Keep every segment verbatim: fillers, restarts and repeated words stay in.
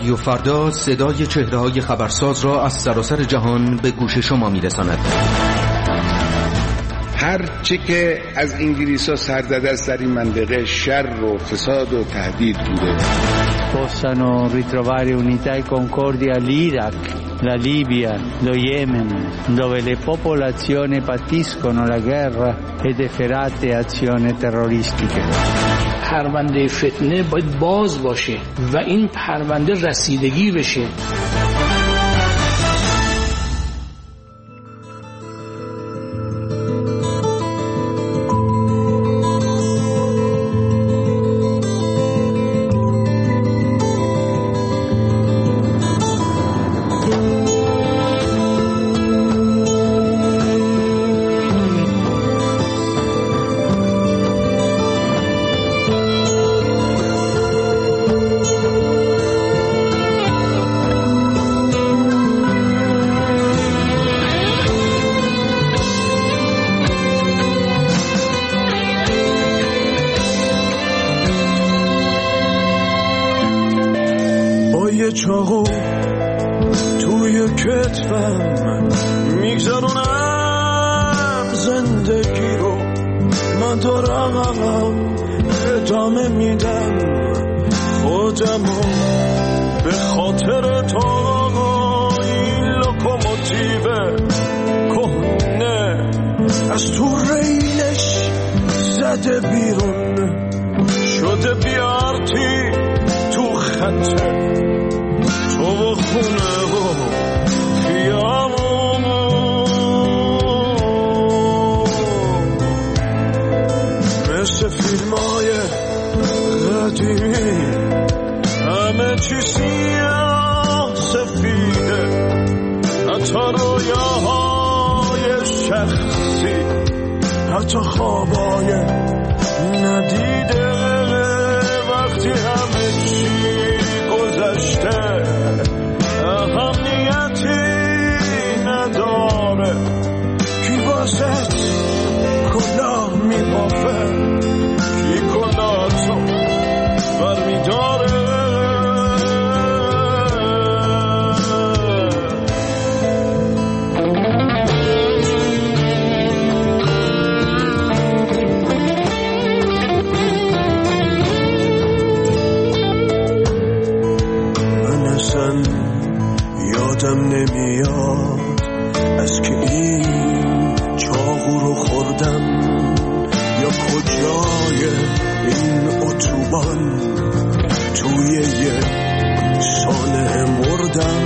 رادیو فردا صدای چهره‌های خبرساز را از سراسر جهان به گوش شما می‌رساند. هر چی که از انگلیس‌ها سردرد است در این منطقه شر و فساد و تهدید بوده. possano ritrovare unità e concordia l'Iraq, la Libia, lo Yemen, dove le popolazioni patiscono la guerra ed efferate azioni terroristiche. پرونده فتنه باید باز باشه و این پرونده رسیدگی بشه. چاقو توی کتفم میگذرونم زندگی رو، من دارم ادامه میدم خودمو به خاطر تو. این لوکوموتیو کهنه از تو ریلش زده بیرون شده بیارتی تو خطه تو و خونه و خیابون. مثل فیلمای قدیمی همه چی سیاه سفیده، حتی رویاهای شخصی، حتی خوابای ندیده. وقتی همه چی گذشته اهمیتی نداره، کی واسه کلاه میبافه، کی کلاهتو برمیداره. یادم نمیاد از که این چاقو رو خوردم یا کجای این اتوبان توی یه سانه مردم.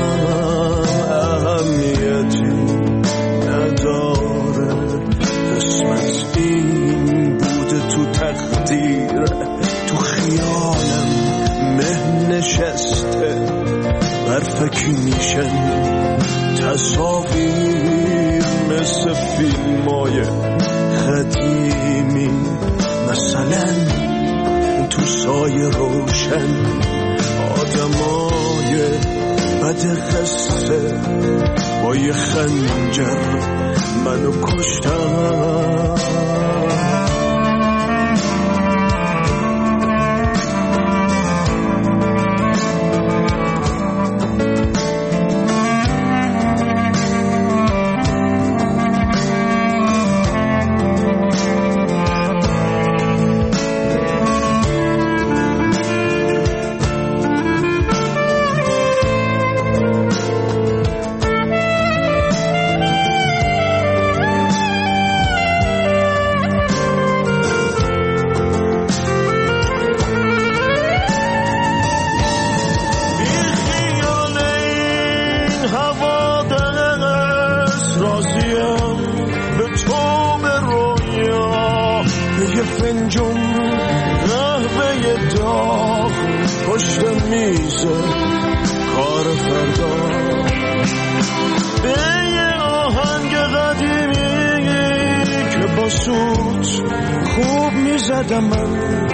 اهمیتی نداره، قسمت این بوده تو تقدیر، تو خیالم مه نشسته برفکی میشن تصاویر مثل فیلمای قدیمی، مثلا تو سایه روشن آدمای بد قصه با یه خنجر منو کشتن. خوب میزدم من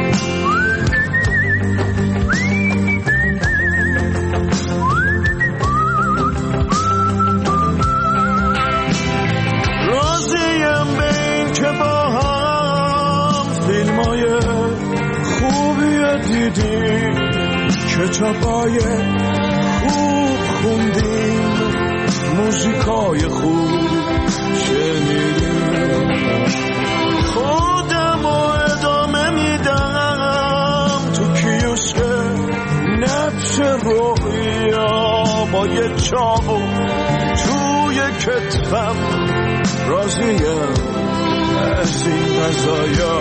راضیم به این که با هم فیلمای خوبی دیدیم کتابای خوب خوندیم، موزیکای خوب شنیدیم. خودم رو ادامه میدم تو کیوسک نبش رویا، با یه چاقو توی کتفم راضیم از این قضایا،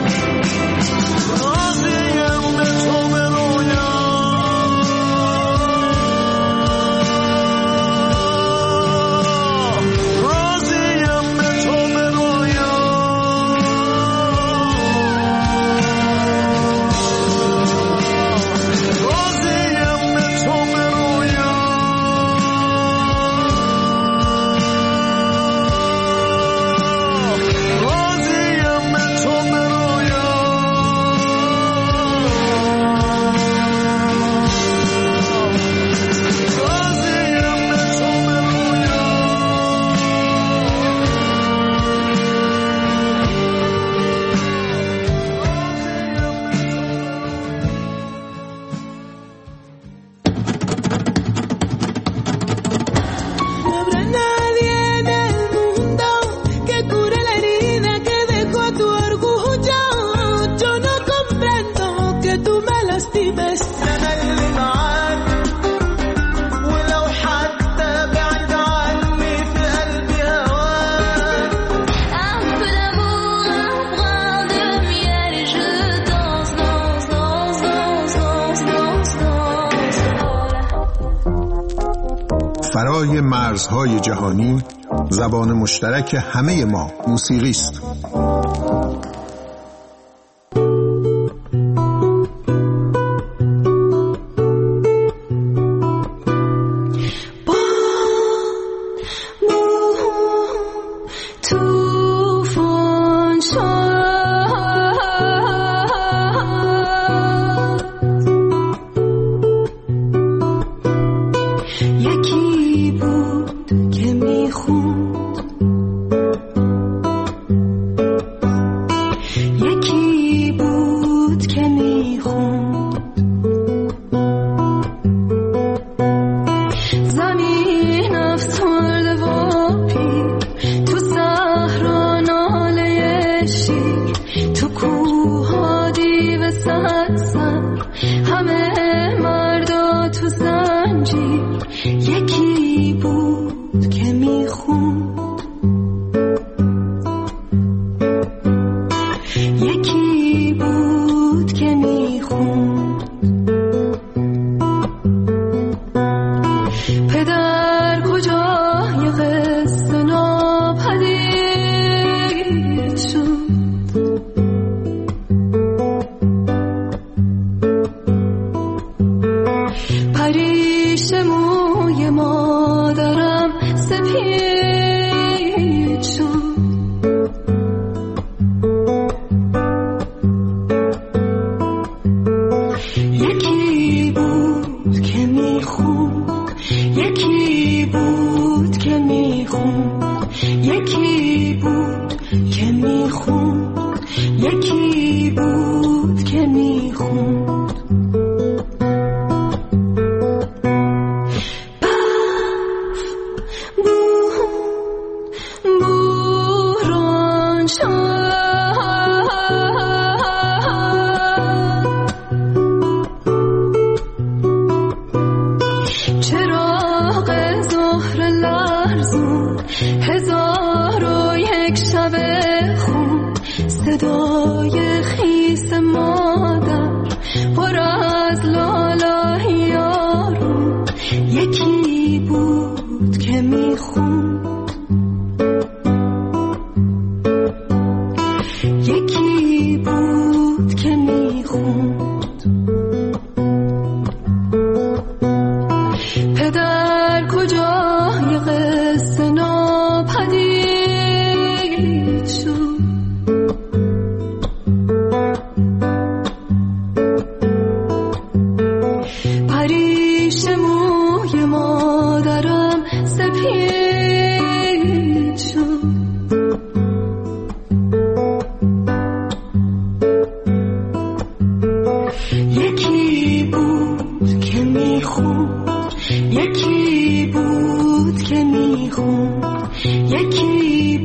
راضیم به تو به رویا، راضیم به تو به رویا، راضیم به تو به رویا. فرای مرزهای جهانی، زبان مشترک همه ما موسیقی است.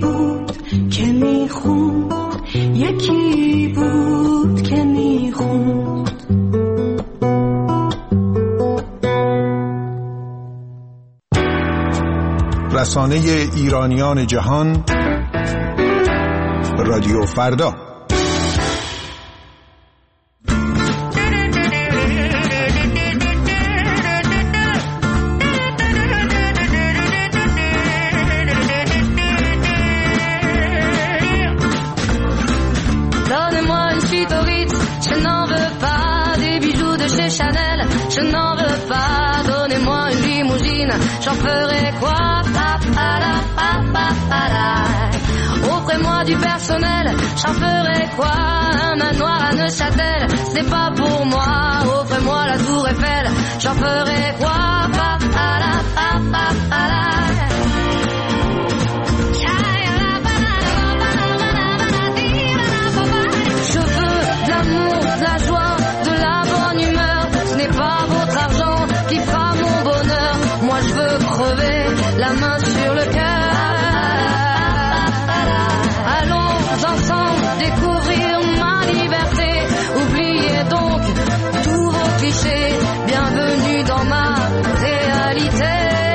بود که میخوند یکی بود که میخوند رسانه ایرانیان جهان رادیو فردا. Donnez-moi une suite au Ritz, je n'en veux pas des bijoux de chez Chanel, je n'en veux pas. Donnez-moi une limousine, j'en ferai quoi? Offrez-moi du personnel, j'en ferai quoi? Un manoir à Neuchâtel, c'est pas pour moi. Offrez-moi la tour Eiffel, j'en ferai quoi? Je veux de l'amour, de la joie, de la bonne humeur. Ce n'est pas votre argent qui fera mon bonheur. Moi je veux crever la main sur le cœur. Allons ensemble découvrir ma liberté. Oubliez donc tous vos clichés. Bienvenue dans ma réalité.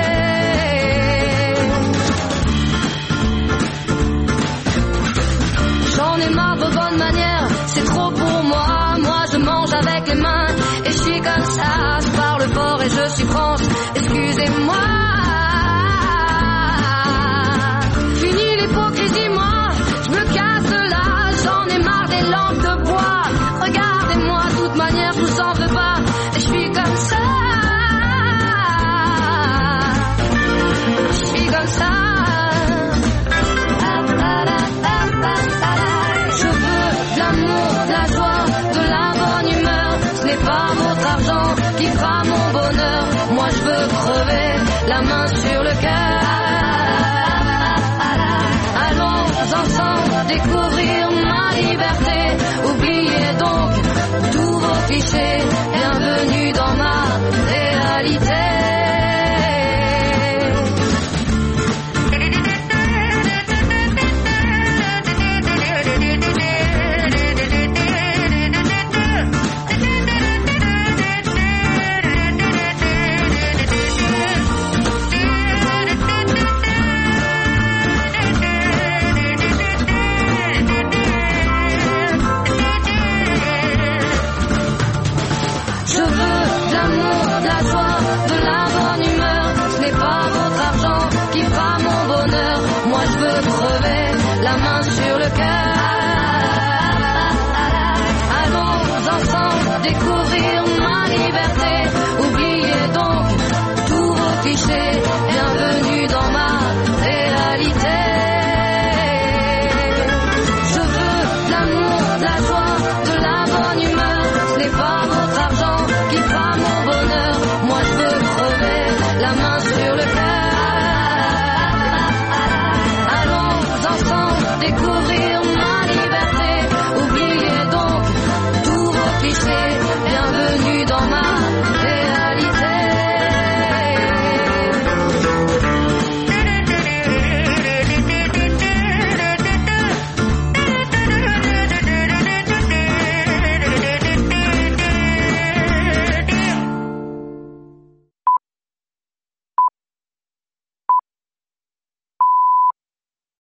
J'en ai marre de vos bonnes manières, c'est trop pour moi. Moi je mange avec les mains et je suis comme ça. Je parle fort et je suis France,